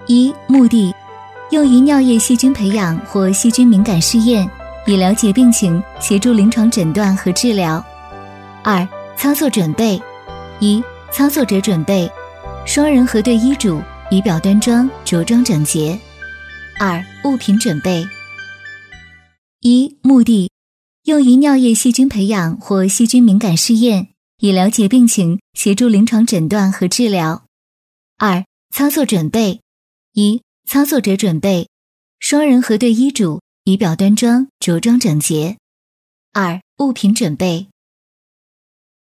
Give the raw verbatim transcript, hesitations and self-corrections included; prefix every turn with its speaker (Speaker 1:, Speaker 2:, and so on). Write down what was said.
Speaker 1: 一、目的，用于尿液细菌培养或细菌敏感试验，以了解病情，协助临床诊断和治疗。二、操作准备。一、操作者准备，双人核对医嘱，仪表端庄，着装整洁。二、物品准备。一、目的，用于尿液细菌培养或细菌敏感试验，以了解病情，协助临床诊断和治疗。二、操作准备。一、操作者准备，双人核对医嘱，仪表端庄，着装整洁。二、物品准备。